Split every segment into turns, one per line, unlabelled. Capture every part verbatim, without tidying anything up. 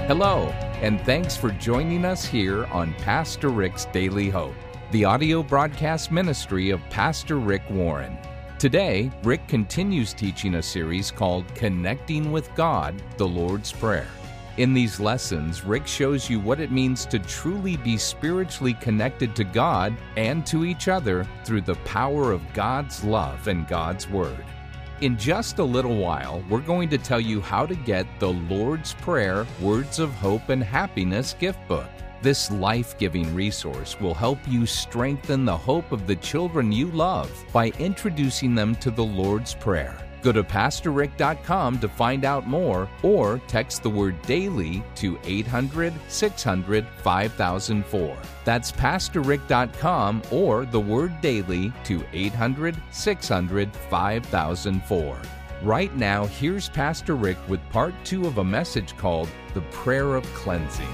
Hello, and thanks for joining us here on Pastor Rick's Daily Hope, the audio broadcast ministry of Pastor Rick Warren. Today, Rick continues teaching a series called Connecting with God, the Lord's Prayer. In these lessons, Rick shows you what it means to truly be spiritually connected to God and to each other through the power of God's love and God's Word. In just a little while, we're going to tell you how to get the Lord's Prayer Words of Hope and Happiness gift book. This life-giving resource will help you strengthen the hope of the children you love by introducing them to the Lord's Prayer. Go to pastor rick dot com to find out more, or text the word DAILY to eight hundred, six hundred, five thousand four. That's pastor rick dot com or the word DAILY to eight hundred, six hundred, five thousand four. Right now, here's Pastor Rick with part two of a message called The Prayer of Cleansing.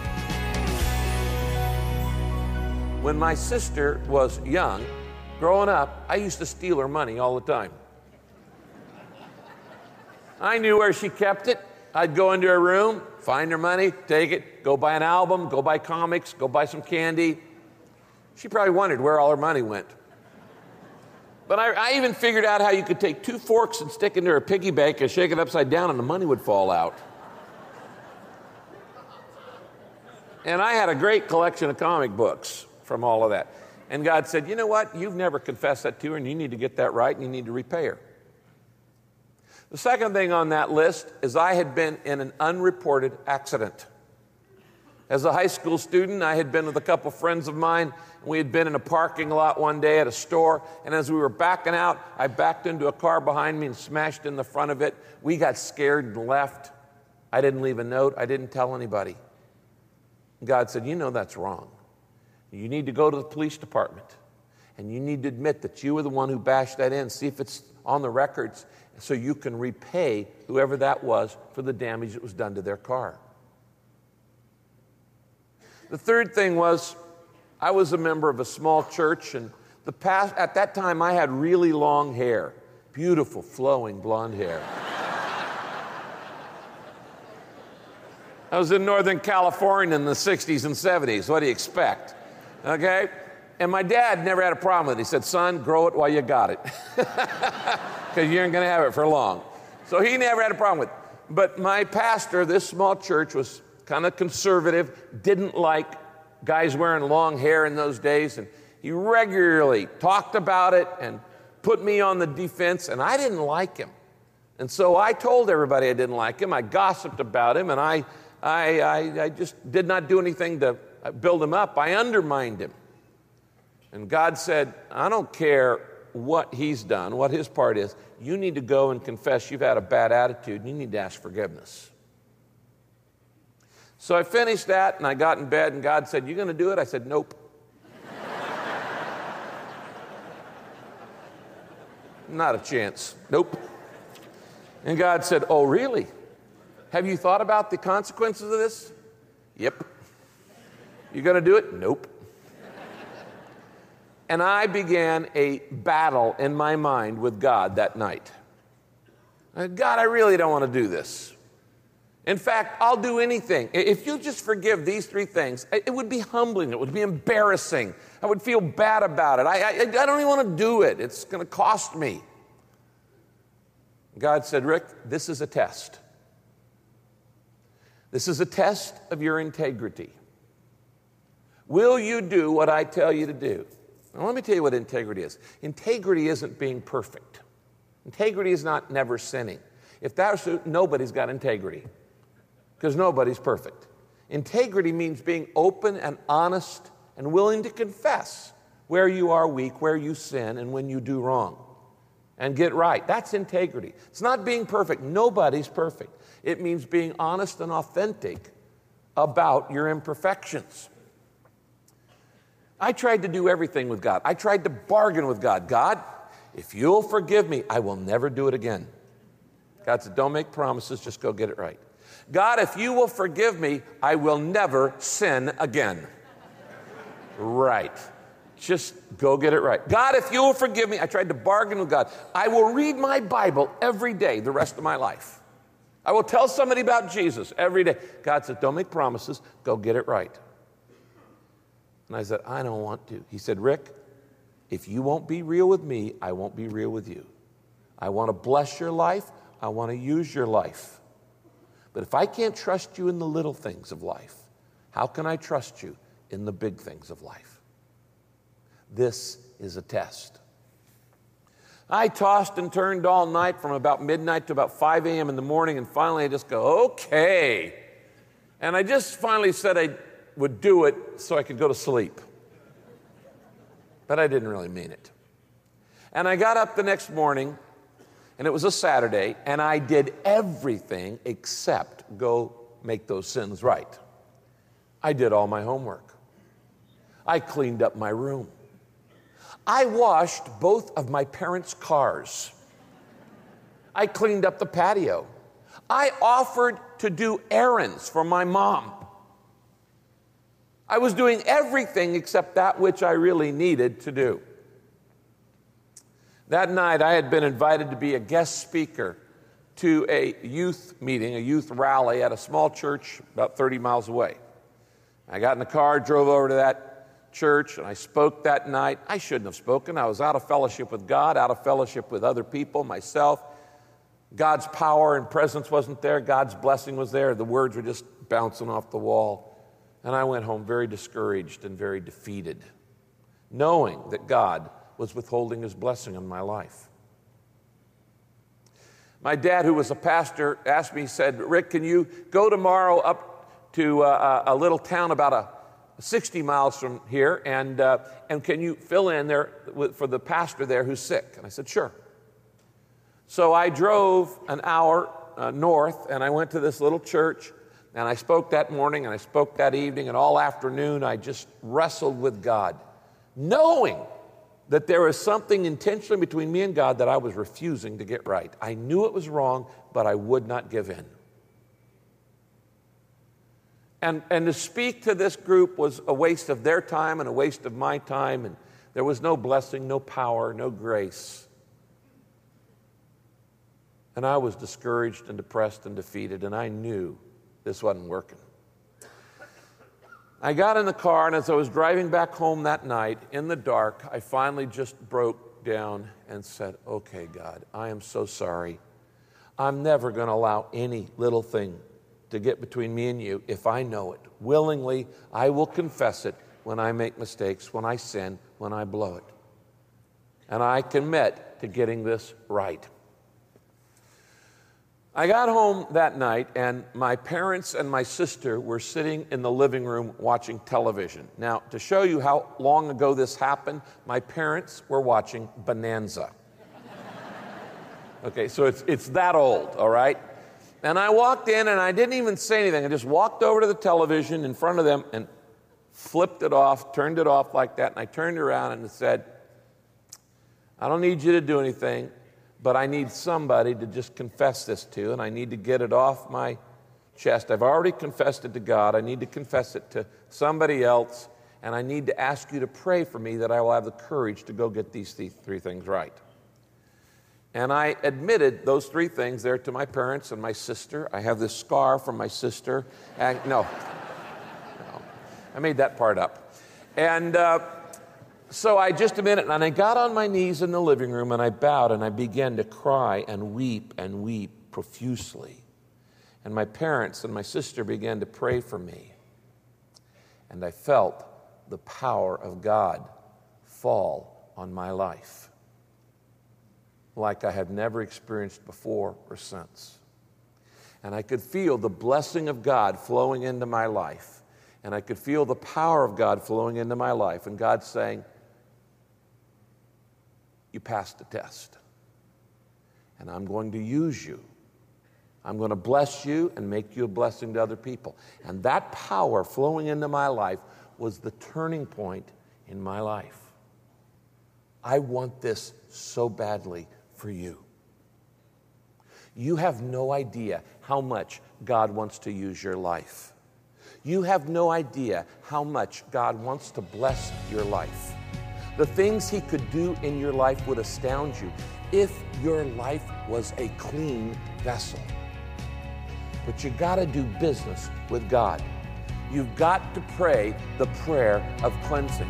When my sister was young, growing up, I used to steal her money all the time. I knew where she kept it. I'd go into her room, find her money, take it, go buy an album, go buy comics, go buy some candy. She probably wondered where all her money went. But I, I even figured out how you could take two forks and stick into her piggy bank and shake it upside down and the money would fall out. And I had a great collection of comic books from all of that. And God said, you know what? You've never confessed that to her, and you need to get that right, and you need to repay her. The second thing on that list is I had been in an unreported accident. As a high school student, I had been with a couple friends of mine. And we had been in a parking lot one day at a store, and as we were backing out, I backed into a car behind me and smashed in the front of it. We got scared and left. I didn't leave a note. I didn't tell anybody. God said, you know that's wrong. You need to go to the police department, and you need to admit that you were the one who bashed that in. See if it's on the records, so you can repay whoever that was for the damage that was done to their car. The third thing was, I was a member of a small church, and the past, at that time I had really long hair, beautiful, flowing blonde hair. I was in Northern California in the sixties and seventies. What do you expect? Okay? And my dad never had a problem with it. He said, son, grow it while you got it. Because you aren't going to have it for long. So he never had a problem with it. But my pastor, this small church, was kind of conservative, didn't like guys wearing long hair in those days. And he regularly talked about it and put me on the defense, and I didn't like him. And so I told everybody I didn't like him. I gossiped about him, and I, I, I, I just did not do anything to build him up. I undermined him. And God said, I don't care what he's done, what his part is. You need to go and confess you've had a bad attitude, and you need to ask forgiveness. So I finished that, and I got in bed, and God said, you going to do it? I said, nope. Not a chance. Nope. And God said, oh, really? Have you thought about the consequences of this? Yep. You going to do it? Nope. And I began a battle in my mind with God that night. I said, God, I really don't want to do this. In fact, I'll do anything. If you just forgive these three things, it would be humbling. It would be embarrassing. I would feel bad about it. I, I, I don't even want to do it. It's going to cost me. God said, Rick, this is a test. This is a test of your integrity. Will you do what I tell you to do? Now, let me tell you what integrity is. Integrity isn't being perfect. Integrity is not never sinning. If that's true, nobody's got integrity, because nobody's perfect. Integrity means being open and honest and willing to confess where you are weak, where you sin, and when you do wrong, and get right. That's integrity. It's not being perfect. Nobody's perfect. It means being honest and authentic about your imperfections. I tried to do everything with God. I tried to bargain with God. God, if you'll forgive me, I will never do it again. God said, don't make promises, just go get it right. God, if you will forgive me, I will never sin again. Right. Just go get it right. God, if you will forgive me, I tried to bargain with God. I will read my Bible every day the rest of my life. I will tell somebody about Jesus every day. God said, don't make promises. Go get it right. And I said, I don't want to. He said, Rick, if you won't be real with me, I won't be real with you. I want to bless your life. I want to use your life. But if I can't trust you in the little things of life, how can I trust you in the big things of life? This is a test. I tossed and turned all night from about midnight to about five a.m. in the morning, and finally I just go, okay. And I just finally said I would do it so I could go to sleep. But I didn't really mean it. And I got up the next morning, and it was a Saturday, and I did everything except go make those sins right. I did all my homework. I cleaned up my room. I washed both of my parents' cars. I cleaned up the patio. I offered to do errands for my mom. I was doing everything except that which I really needed to do. That night, I had been invited to be a guest speaker to a youth meeting, a youth rally at a small church about thirty miles away. I got in the car, drove over to that church, and I spoke that night. I shouldn't have spoken. I was out of fellowship with God, out of fellowship with other people, myself. God's power and presence wasn't there. God's blessing was there. The words were just bouncing off the wall. And I went home very discouraged and very defeated, knowing that God was withholding his blessing on my life. My dad, who was a pastor, asked me, he said, Rick, can you go tomorrow up to uh, a little town about a sixty miles from here, and, uh, and can you fill in there with, for the pastor there who's sick? And I said, sure. So I drove an hour uh, north, and I went to this little church, and I spoke that morning, and I spoke that evening, and all afternoon I just wrestled with God, knowing that there was something intentionally between me and God that I was refusing to get right. I knew it was wrong, but I would not give in. And, and to speak to this group was a waste of their time and a waste of my time, and there was no blessing, no power, no grace. And I was discouraged and depressed and defeated, and I knew this wasn't working. I got in the car, and as I was driving back home that night, in the dark, I finally just broke down and said, okay, God, I am so sorry. I'm never going to allow any little thing to get between me and you if I know it. Willingly, I will confess it when I make mistakes, when I sin, when I blow it. And I commit to getting this right. I got home that night, and my parents and my sister were sitting in the living room watching television. Now, to show you how long ago this happened, my parents were watching Bonanza. Okay, so it's, it's that old, all right? And I walked in, and I didn't even say anything. I just walked over to the television in front of them and flipped it off, turned it off like that, and I turned around and said, I don't need you to do anything, but I need somebody to just confess this to, and I need to get it off my chest. I've already confessed it to God. I need to confess it to somebody else, and I need to ask you to pray for me that I will have the courage to go get these th- three things right. And I admitted those three things there to my parents and my sister. I have this scar from my sister. And no, no I made that part up. And uh, so I just admitted, and I got on my knees in the living room, and I bowed, and I began to cry and weep and weep profusely. And my parents and my sister began to pray for me. And I felt the power of God fall on my life like I had never experienced before or since. And I could feel the blessing of God flowing into my life. And I could feel the power of God flowing into my life. And God saying, you passed the test. And I'm going to use you. I'm going to bless you and make you a blessing to other people. And that power flowing into my life was the turning point in my life. I want this so badly for you. You have no idea how much God wants to use your life. You have no idea how much God wants to bless your life. The things he could do in your life would astound you if your life was a clean vessel. but you got to do business with God. You've got to pray the prayer of cleansing.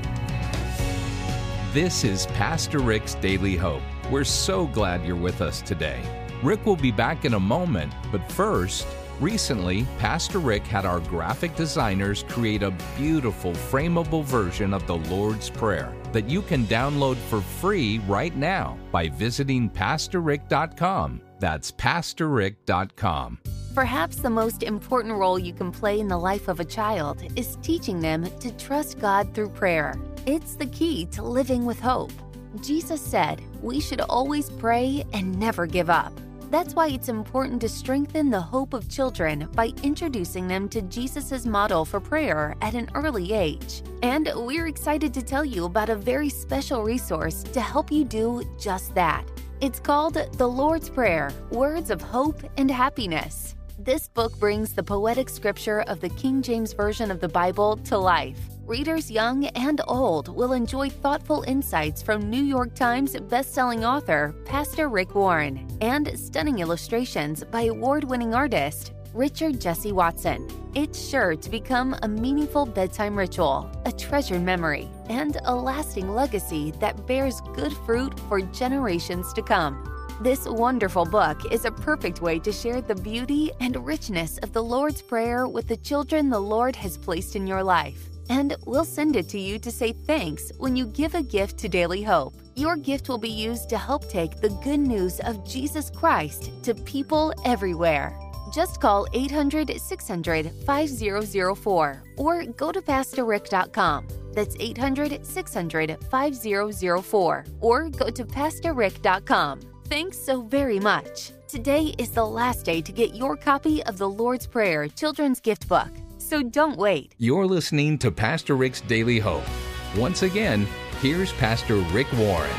This is Pastor Rick's Daily Hope. We're so glad you're with us today. Rick will be back in a moment, but first, recently, Pastor Rick had our graphic designers create a beautiful frameable version of the Lord's Prayer that you can download for free right now by visiting pastor rick dot com. That's pastor rick dot com.
Perhaps the most important role you can play in the life of a child is teaching them to trust God through prayer. It's the key to living with hope. Jesus said we should always pray and never give up. That's why it's important to strengthen the hope of children by introducing them to Jesus' model for prayer at an early age. And we're excited to tell you about a very special resource to help you do just that. It's called The Lord's Prayer, Words of Hope and Happiness. This book brings the poetic scripture of the King James Version of the Bible to life. Readers young and old will enjoy thoughtful insights from New York Times bestselling author Pastor Rick Warren and stunning illustrations by award-winning artist Richard Jesse Watson. It's sure to become a meaningful bedtime ritual, a treasured memory, and a lasting legacy that bears good fruit for generations to come. This wonderful book is a perfect way to share the beauty and richness of the Lord's Prayer with the children the Lord has placed in your life. And we'll send it to you to say thanks when you give a gift to Daily Hope. Your gift will be used to help take the good news of Jesus Christ to people everywhere. Just call eight hundred, six hundred, five thousand four or go to pastor rick dot com. That's eight hundred, six hundred, five thousand four or go to pastor rick dot com. Thanks so very much. Today is the last day to get your copy of the Lord's Prayer Children's Gift Book. So don't wait.
You're listening to Pastor Rick's Daily Hope. Once again, here's Pastor Rick Warren.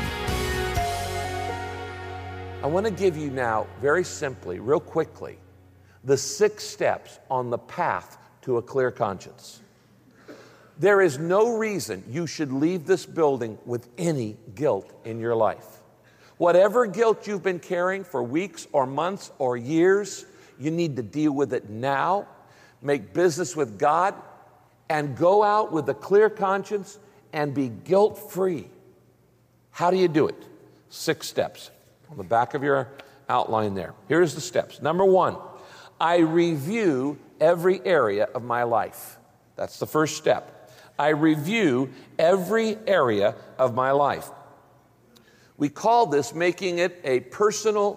I want to give you now, very simply, real quickly, the six steps on the path to a clear conscience. There is no reason you should leave this building with any guilt in your life. Whatever guilt you've been carrying for weeks or months or years, you need to deal with it now. Make business with God, and go out with a clear conscience and be guilt-free. How do you do it? Six steps on the back of your outline there. Here's the steps. Number one, I review every area of my life. That's the first step. I review every area of my life. We call this making it a personal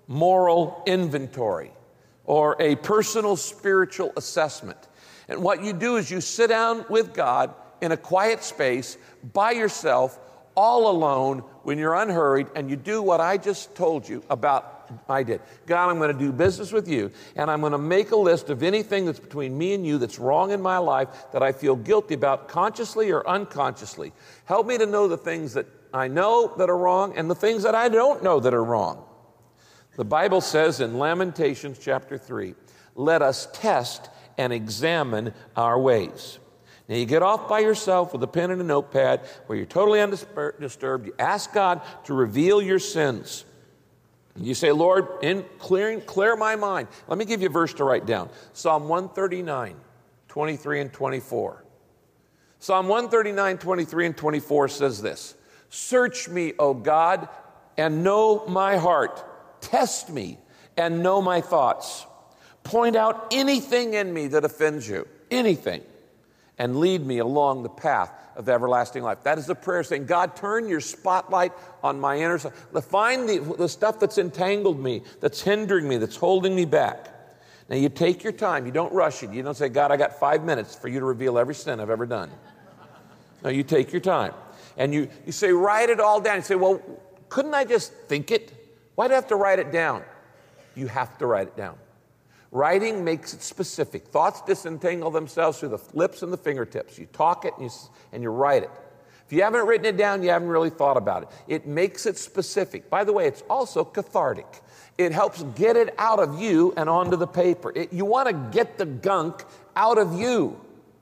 moral inventory, or a personal spiritual assessment. And what you do is you sit down with God in a quiet space, by yourself, all alone, when you're unhurried, and you do what I just told you about I did. God, I'm going to do business with you, and I'm going to make a list of anything that's between me and you that's wrong in my life that I feel guilty about, consciously or unconsciously. Help me to know the things that I know that are wrong and the things that I don't know that are wrong. The Bible says in Lamentations chapter three, let us test and examine our ways. Now you get off by yourself with a pen and a notepad where you're totally undisturbed. You ask God to reveal your sins. You say, Lord, in clearing, clear my mind. Let me give you a verse to write down. Psalm one thirty-nine, twenty-three and twenty-four. Psalm one thirty-nine, twenty-three and twenty-four says this, search me, O God, and know my heart. Test me and know my thoughts. Point out anything in me that offends you, anything, and lead me along the path of everlasting life. That is the prayer saying, God, turn your spotlight on my inner side. Find the, the stuff that's entangled me, that's hindering me, that's holding me back. Now you take your time. You don't rush it. You don't say, God, I got five minutes for you to reveal every sin I've ever done. No, you take your time. And you, you say, write it all down. You say, well, couldn't I just think it? Why do I have to write it down? You have to write it down. Writing makes it specific. Thoughts disentangle themselves through the lips and the fingertips. You talk it and you, and you write it. If you haven't written it down, you haven't really thought about it. It makes it specific. By the way, it's also cathartic. It helps get it out of you and onto the paper. It, you want to get the gunk out of you.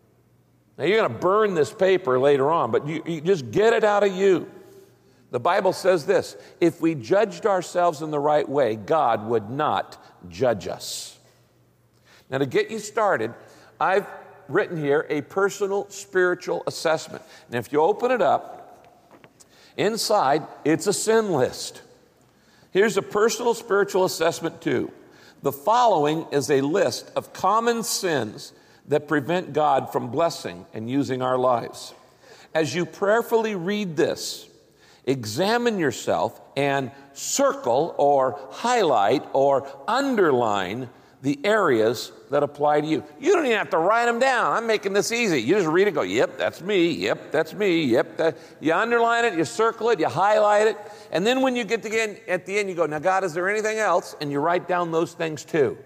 Now, you're going to burn this paper later on, but you, you just get it out of you. The Bible says this, if we judged ourselves in the right way, God would not judge us. Now, to get you started, I've written here a personal spiritual assessment. And if you open it up, inside, it's a sin list. Here's a personal spiritual assessment too. The following is a list of common sins that prevent God from blessing and using our lives. As you prayerfully read this, examine yourself and circle or highlight or underline the areas that apply to you. You don't even have to write them down. I'm making this easy. You just read it and go, yep, that's me. Yep, that's me. Yep. That. You underline it, you circle it, you highlight it. And then when you get to the end, at the end, you go, now, God, is there anything else? And you write down those things too.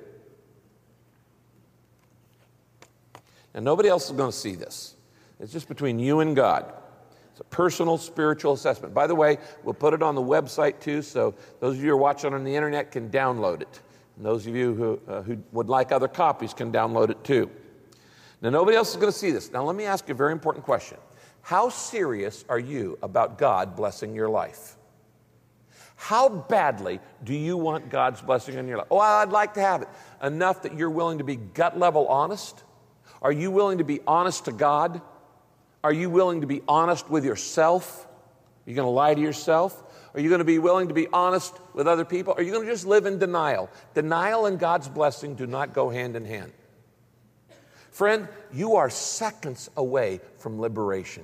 Now, nobody else is going to see this. It's just between you and God. It's a personal spiritual assessment. By the way, we'll put it on the website too, so those of you who are watching on the internet can download it. And those of you who, uh, who would like other copies can download it too. Now, nobody else is going to see this. Now, let me ask you a very important question. How serious are you about God blessing your life? How badly do you want God's blessing in your life? Oh, I'd like to have it. Enough that you're willing to be gut level honest? Are you willing to be honest to God? Are you willing to be honest with yourself? Are you going to lie to yourself? Are you going to be willing to be honest with other people? Are you going to just live in denial? Denial and God's blessing do not go hand in hand. Friend, you are seconds away from liberation.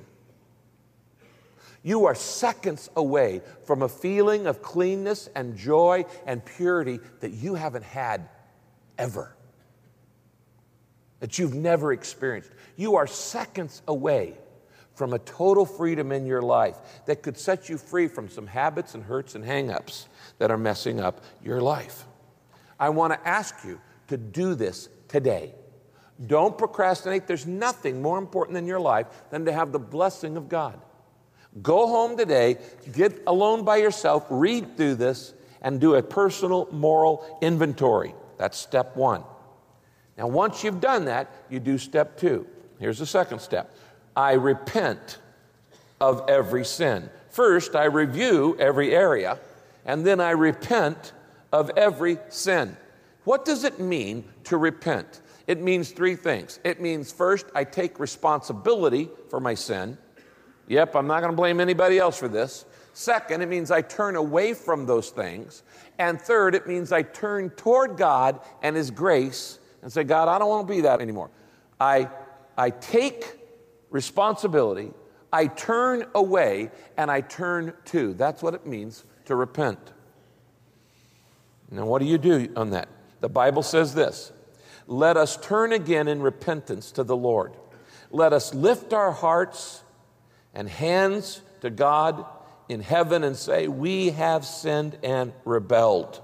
You are seconds away from a feeling of cleanness and joy and purity that you haven't had ever, that you've never experienced. You are seconds away from a total freedom in your life that could set you free from some habits and hurts and hang-ups that are messing up your life. I want to ask you to do this today. Don't procrastinate. There's nothing more important in your life than to have the blessing of God. Go home today, get alone by yourself, read through this, and do a personal moral inventory. That's step one. Now, once you've done that, you do step two. Here's the second step. I repent of every sin. First, I review every area, and then I repent of every sin. What does it mean to repent? It means three things. It means, first, I take responsibility for my sin. Yep, I'm not going to blame anybody else for this. Second, it means I turn away from those things. And third, it means I turn toward God and His grace and say, God, I don't want to be that anymore. I, I take responsibility, I turn away, and I turn to. That's what it means to repent. Now, what do you do on that? The Bible says this: let us turn again in repentance to the Lord. Let us lift our hearts and hands to God in heaven and say, we have sinned and rebelled.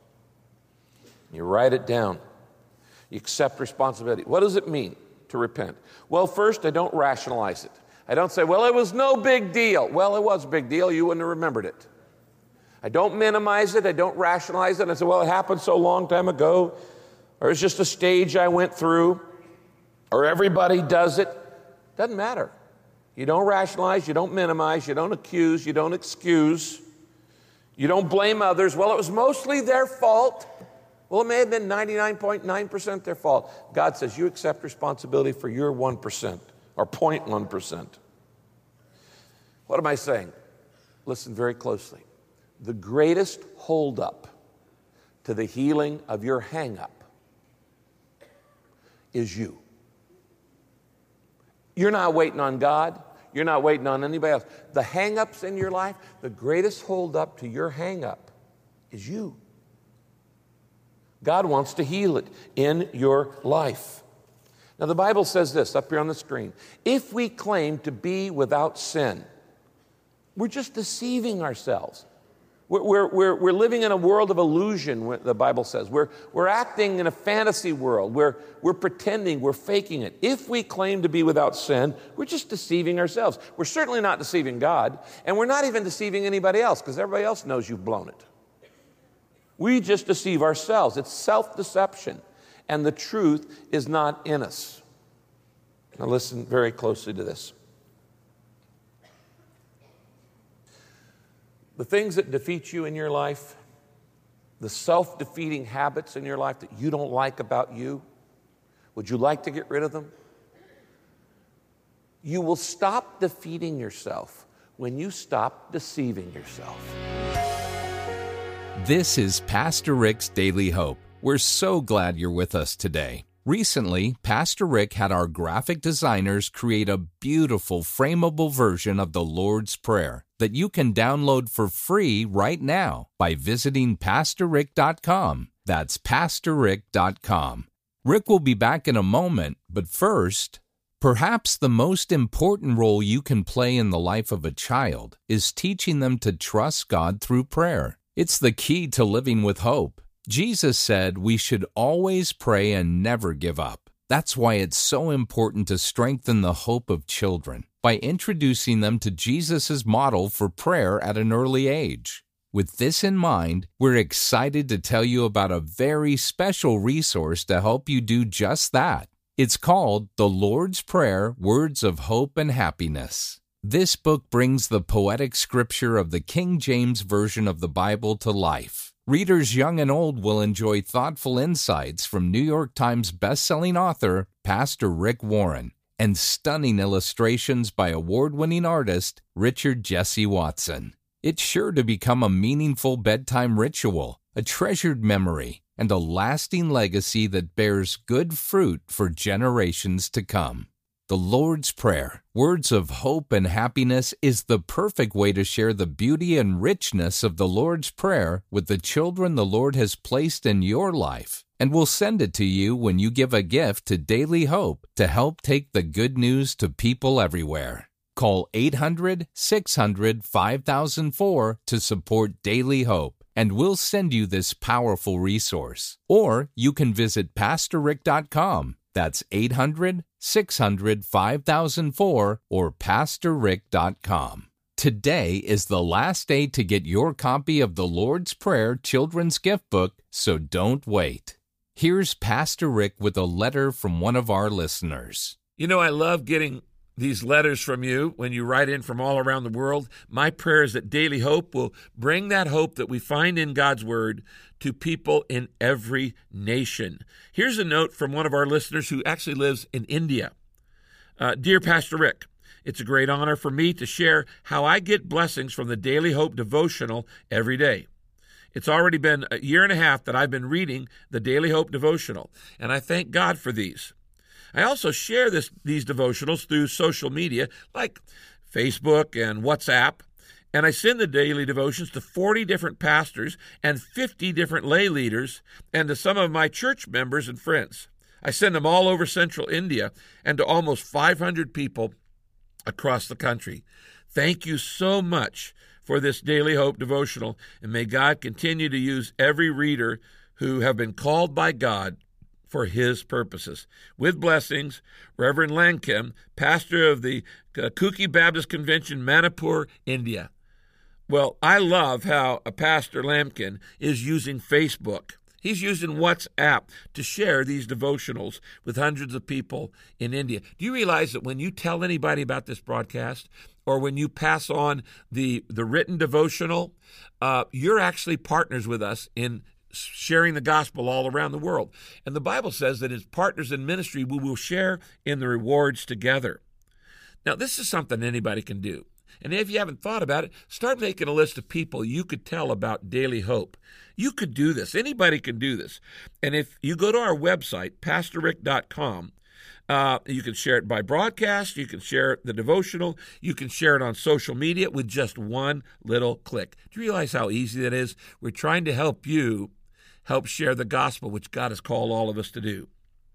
You write it down. You accept responsibility. What does it mean to repent? Well, first, I don't rationalize it. I don't say, well, it was no big deal. Well, it was a big deal. You wouldn't have remembered it. I don't minimize it. I don't rationalize it. I say, well, it happened so long time ago, or it's just a stage I went through, or everybody does it. Doesn't matter. You don't rationalize. You don't minimize. You don't accuse. You don't excuse. You don't blame others. Well, it was mostly their fault. Well, it may have been ninety-nine point nine percent their fault. God says you accept responsibility for your one percent or zero point one percent. What am I saying? Listen very closely. The greatest holdup to the healing of your hang-up is you. You're not waiting on God. You're not waiting on anybody else. The hang-ups in your life, the greatest holdup to your hang-up is you. God wants to heal it in your life. Now, the Bible says this up here on the screen. If we claim to be without sin, we're just deceiving ourselves. We're, we're, we're, we're living in a world of illusion, the Bible says. We're, we're acting in a fantasy world. We're, we're pretending, we're faking it. If we claim to be without sin, we're just deceiving ourselves. We're certainly not deceiving God, and we're not even deceiving anybody else, because everybody else knows you've blown it. We just deceive ourselves. It's self-deception, and the truth is not in us. Now listen very closely to this. The things that defeat you in your life, the self-defeating habits in your life that you don't like about you, Would you like to get rid of them? You will stop defeating yourself when you stop deceiving yourself.
This is Pastor Rick's Daily Hope. We're so glad you're with us today. Recently, Pastor Rick had our graphic designers create a beautiful frameable version of the Lord's Prayer that you can download for free right now by visiting pastor rick dot com. That's pastor rick dot com. Rick will be back in a moment, but first, perhaps the most important role you can play in the life of a child is teaching them to trust God through prayer. It's the key to living with hope. Jesus said we should always pray and never give up. That's why it's so important to strengthen the hope of children by introducing them to Jesus' model for prayer at an early age. With this in mind, we're excited to tell you about a very special resource to help you do just that. It's called The Lord's Prayer, Words of Hope and Happiness. This book brings the poetic scripture of the King James Version of the Bible to life. Readers young and old will enjoy thoughtful insights from New York Times bestselling author Pastor Rick Warren and stunning illustrations by award-winning artist Richard Jesse Watson. It's sure to become a meaningful bedtime ritual, a treasured memory, and a lasting legacy that bears good fruit for generations to come. The Lord's Prayer, Words of Hope and Happiness, is the perfect way to share the beauty and richness of the Lord's Prayer with the children the Lord has placed in your life, and we'll send it to you when you give a gift to Daily Hope to help take the good news to people everywhere. Call eight hundred, six hundred, five thousand four to support Daily Hope, and we'll send you this powerful resource. Or you can visit pastor rick dot com. That's eight hundred, six hundred, five thousand four or pastor rick dot com. Today is the last day to get your copy of the Lord's Prayer Children's Gift Book, so don't wait. Here's Pastor Rick with a letter from one of our listeners.
You know, I love getting these letters from you when you write in from all around the world. My prayer is that Daily Hope will bring that hope that we find in God's Word to people in every nation. Here's a note from one of our listeners who actually lives in India. Uh, Dear Pastor Rick, it's a great honor for me to share how I get blessings from the Daily Hope devotional every day. It's already been a year and a half that I've been reading the Daily Hope devotional, and I thank God for these. I also share this, these devotionals through social media like Facebook and WhatsApp, and I send the daily devotions to forty different pastors and fifty different lay leaders and to some of my church members and friends. I send them all over central India and to almost five hundred people across the country. Thank you so much for this Daily Hope devotional, and may God continue to use every reader who have been called by God for His purposes. With blessings, Reverend Lankem, pastor of the Kuki Baptist Convention, Manipur, India. Well, I love how a Pastor Lamkin is using Facebook. He's using WhatsApp to share these devotionals with hundreds of people in India. Do you realize that when you tell anybody about this broadcast, or when you pass on the, the written devotional, uh, you're actually partners with us in sharing the gospel all around the world. And the Bible says that as partners in ministry, we will share in the rewards together. Now, this is something anybody can do. And if you haven't thought about it, start making a list of people you could tell about Daily Hope. You could do this. Anybody can do this. And if you go to our website, pastor rick dot com, uh, you can share it by broadcast, you can share the devotional, you can share it on social media with just one little click. Do you realize how easy that is? We're trying to help you help share the gospel, which God has called all of us to do.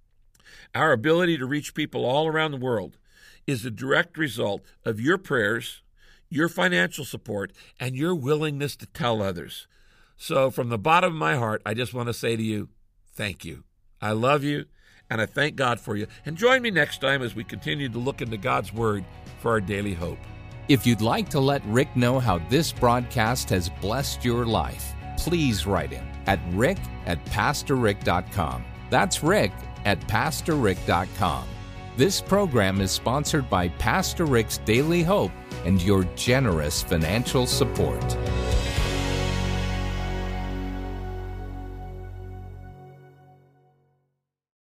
Our ability to reach people all around the world is a direct result of your prayers, your financial support, and your willingness to tell others. So from the bottom of my heart, I just want to say to you, thank you. I love you, and I thank God for you. And join me next time as we continue to look into God's Word for our daily hope.
If you'd like to let Rick know how this broadcast has blessed your life, please write him at rick at pastor rick dot com. That's rick at pastor rick dot com. This program is sponsored by Pastor Rick's Daily Hope and your generous financial support.